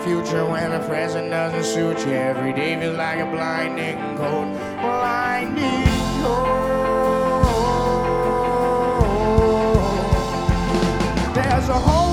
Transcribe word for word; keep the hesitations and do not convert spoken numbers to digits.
future when the present doesn't suit you. Every day feels like a blinding cold, blinding cold. There's a hole